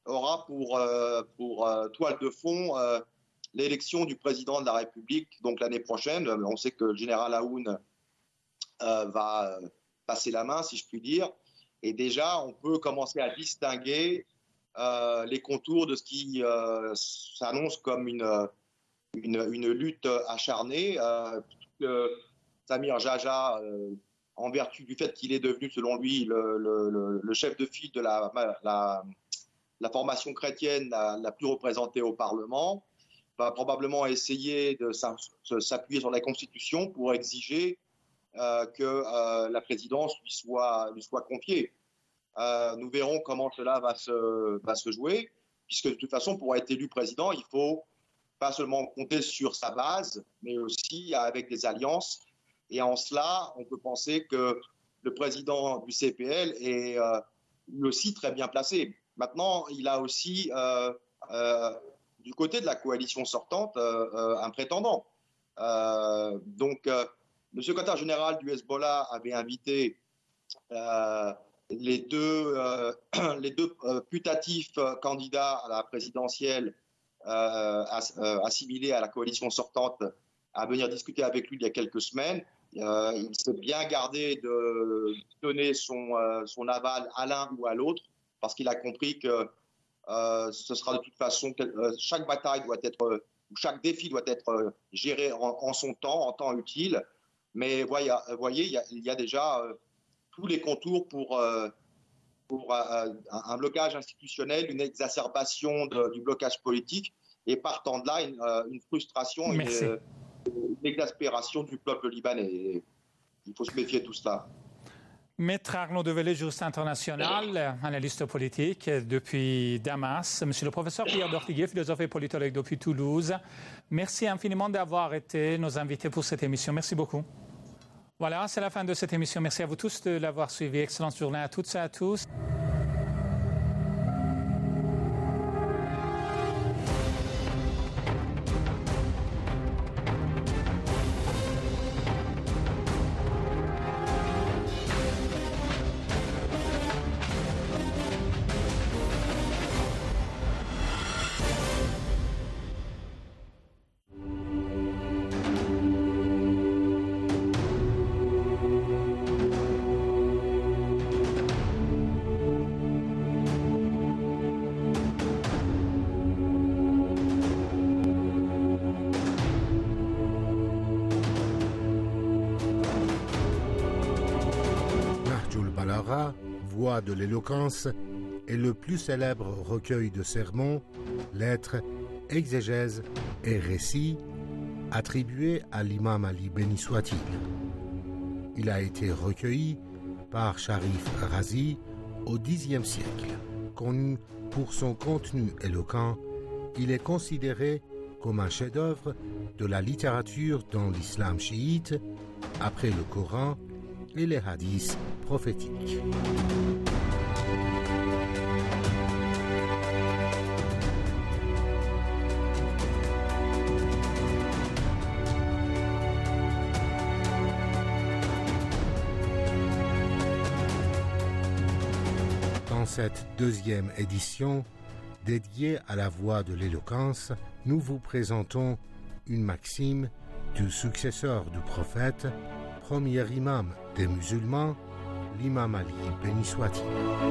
aura pour, euh, pour euh, toile de fond euh, l'élection du président de la République, donc l'année prochaine. On sait que le général Aoun euh, va passer la main, si je puis dire. Et déjà, on peut commencer à distinguer euh, les contours de ce qui euh, s'annonce comme une, une, une lutte acharnée. Euh, que Samir Jaja, euh, en vertu du fait qu'il est devenu, selon lui, le, le, le chef de file de la, la, la formation chrétienne la, la plus représentée au Parlement, va probablement essayer de s'appuyer sur la Constitution pour exiger euh, que euh, la présidence lui soit, lui soit confiée. Euh, nous verrons comment cela va se, va se jouer, puisque de toute façon, pour être élu président, il faut pas seulement compter sur sa base, mais aussi avec des alliances. Et en cela, on peut penser que le président du C P L est euh, lui aussi très bien placé. Maintenant, il a aussi, euh, euh, du côté de la coalition sortante, euh, euh, un prétendant. Euh, donc, euh, le secrétaire général du Hezbollah avait invité euh, les deux, euh, les deux euh, putatifs candidats à la présidentielle euh, assimilés à la coalition sortante à venir discuter avec lui il y a quelques semaines. Euh, il s'est bien gardé de donner son, euh, son aval à l'un ou à l'autre, parce qu'il a compris que euh, ce sera de toute façon, euh, chaque bataille doit être, ou chaque défi doit être euh, géré en, en son temps, en temps utile. Mais voyez, voyez il, y a, il y a déjà euh, tous les contours pour, euh, pour euh, un blocage institutionnel, une exacerbation de, du blocage politique, et partant de là, une, euh, une frustration, une, une exaspération du peuple libanais. Et il faut se méfier de tout cela. Maître Arnaud Develay, juriste international, analyste politique depuis Damas. Monsieur le professeur Pierre Dortiguier, philosophe et politologue depuis Toulouse. Merci infiniment d'avoir été nos invités pour cette émission. Merci beaucoup. Voilà, c'est la fin de cette émission. Merci à vous tous de l'avoir suivi. Excellente journée à toutes et à tous. Voix de l'éloquence est le plus célèbre recueil de sermons, lettres, exégèses et récits attribués à l'imam Ali béni soit-il. Il a été recueilli par Sharif Razi au dixième siècle. Connu pour son contenu éloquent, il est considéré comme un chef-d'œuvre de la littérature dans l'islam chiite, après le Coran et les hadiths prophétiques. Dans cette deuxième édition, dédiée à la voix de l'éloquence, nous vous présentons une maxime du successeur du prophète, premier imam des musulmans, l'imam Ali béni soit-il.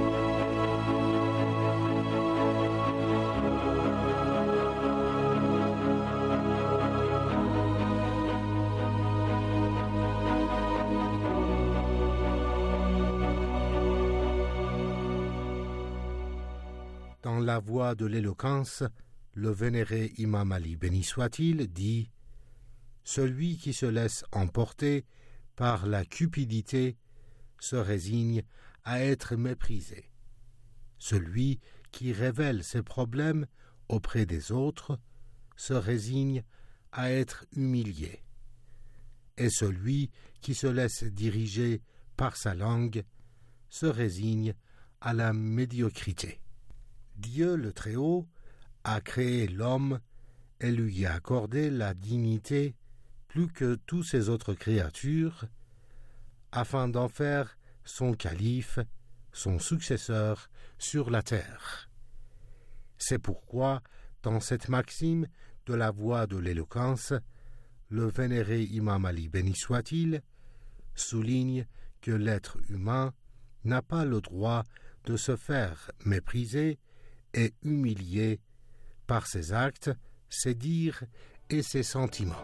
Dans la voix de l'éloquence, le vénéré imam Ali béni soit-il dit « Celui qui se laisse emporter par la cupidité se résigne à être méprisé. Celui qui révèle ses problèmes auprès des autres se résigne à être humilié. Et celui qui se laisse diriger par sa langue se résigne à la médiocrité. Dieu le Très-Haut a créé l'homme et lui a accordé la dignité plus que toutes ces autres créatures, afin d'en faire son calife, son successeur sur la terre. C'est pourquoi, dans cette maxime de la voie de l'éloquence, le vénéré Imam Ali, béni soit-il, souligne que l'être humain n'a pas le droit de se faire mépriser et humilier par ses actes, ses dires et ses sentiments.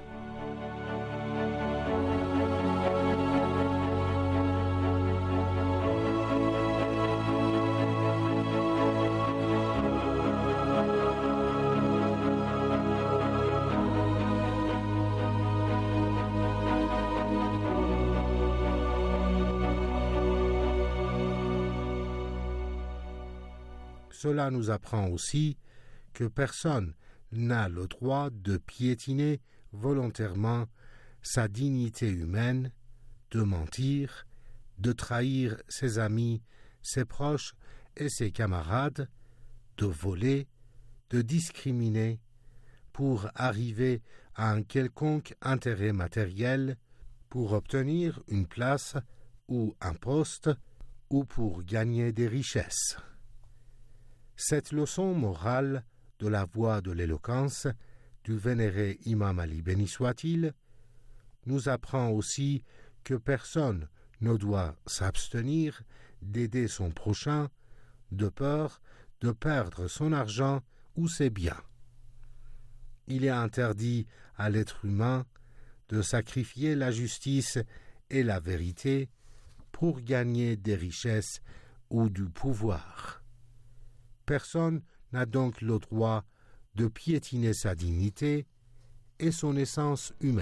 Cela nous apprend aussi que personne n'a le droit de piétiner volontairement sa dignité humaine, de mentir, de trahir ses amis, ses proches et ses camarades, de voler, de discriminer, pour arriver à un quelconque intérêt matériel, pour obtenir une place ou un poste, ou pour gagner des richesses. Cette leçon morale de la voie de l'éloquence du vénéré Imam Ali, béni soit-il, nous apprend aussi que personne ne doit s'abstenir d'aider son prochain de peur de perdre son argent ou ses biens. Il est interdit à l'être humain de sacrifier la justice et la vérité pour gagner des richesses ou du pouvoir. Personne n'a donc le droit de piétiner sa dignité et son essence humaine.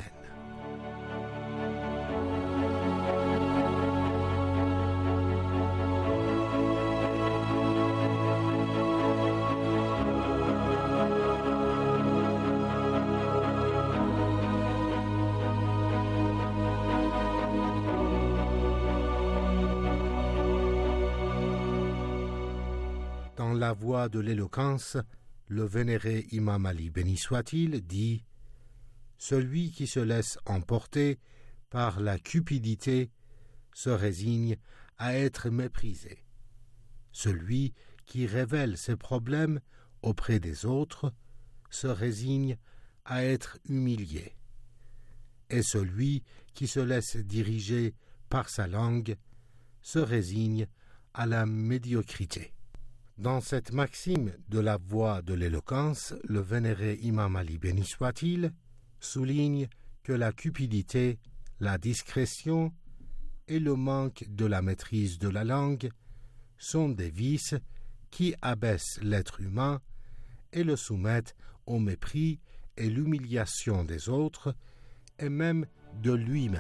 Dans la voie de l'éloquence, le vénéré Imam Ali, béni soit-il, dit « Celui qui se laisse emporter par la cupidité se résigne à être méprisé. Celui qui révèle ses problèmes auprès des autres se résigne à être humilié. Et celui qui se laisse diriger par sa langue se résigne à la médiocrité. » Dans cette maxime de la voie de l'éloquence, le vénéré Imam Ali, béni soit-il, souligne que la cupidité, la discrétion et le manque de la maîtrise de la langue sont des vices qui abaissent l'être humain et le soumettent au mépris et l'humiliation des autres et même de lui-même.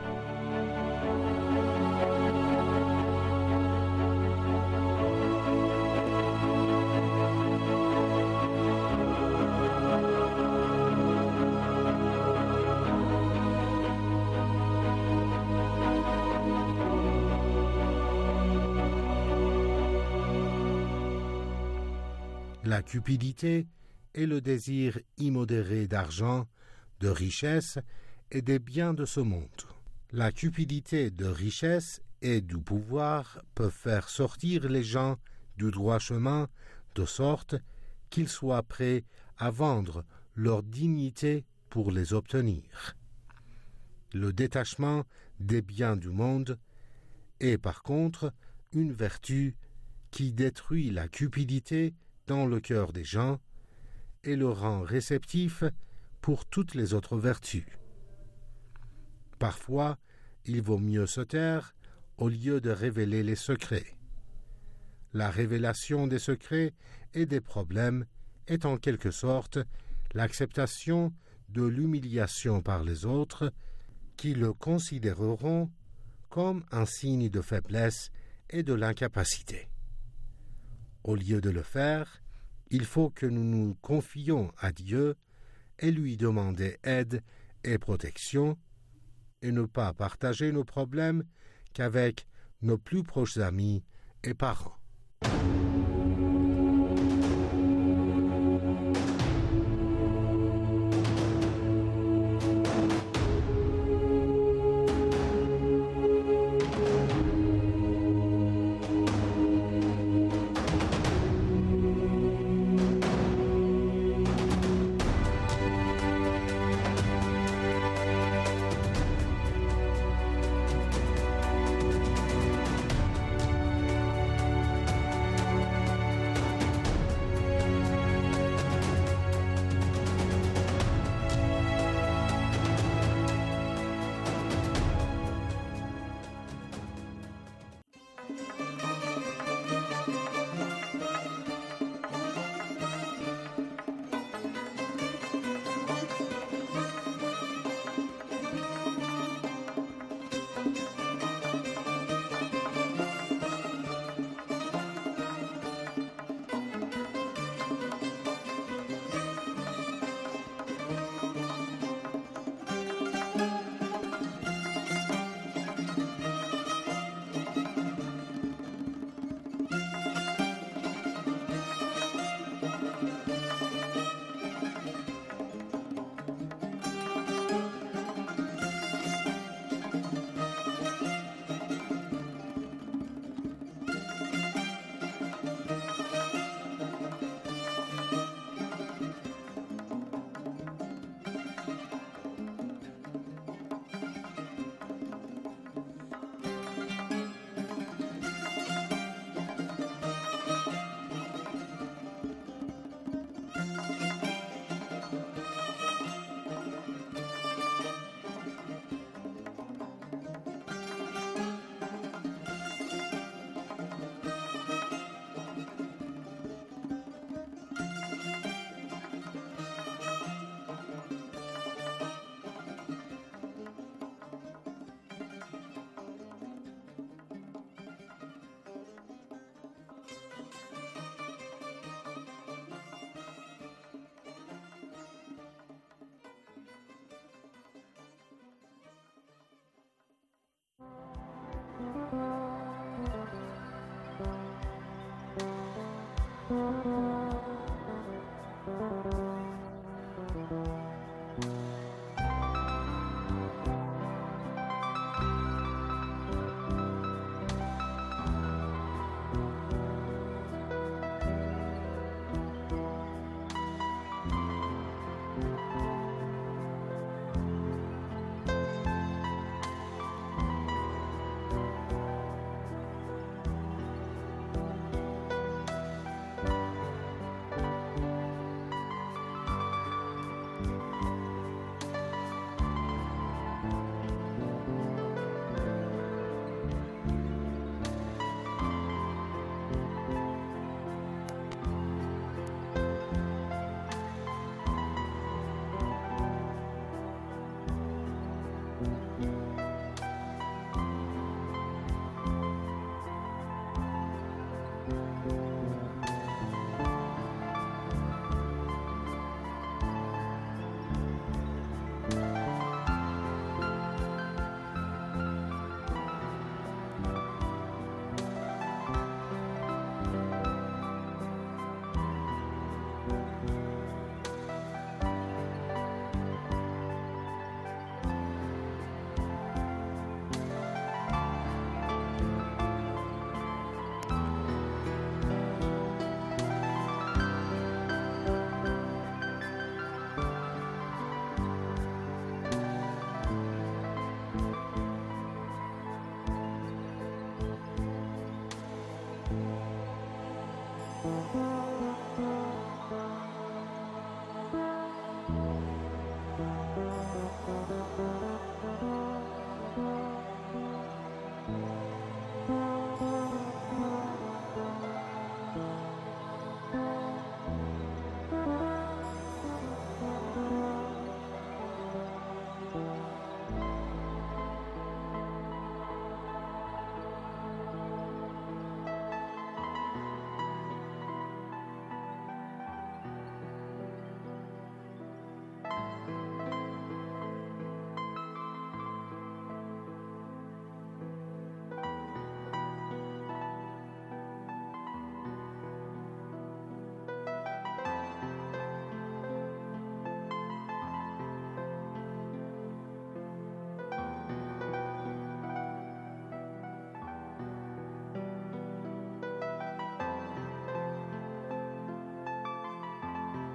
La cupidité est le désir immodéré d'argent, de richesse et des biens de ce monde. La cupidité de richesse et du pouvoir peuvent faire sortir les gens du droit chemin de sorte qu'ils soient prêts à vendre leur dignité pour les obtenir. Le détachement des biens du monde est par contre une vertu qui détruit la cupidité dans le cœur des gens et le rend réceptif pour toutes les autres vertus. Parfois, il vaut mieux se taire au lieu de révéler les secrets. La révélation des secrets et des problèmes est en quelque sorte l'acceptation de l'humiliation par les autres qui le considéreront comme un signe de faiblesse et de l'incapacité. Au lieu de le faire, il faut que nous nous confions à Dieu et lui demander aide et protection, et ne pas partager nos problèmes qu'avec nos plus proches amis et parents.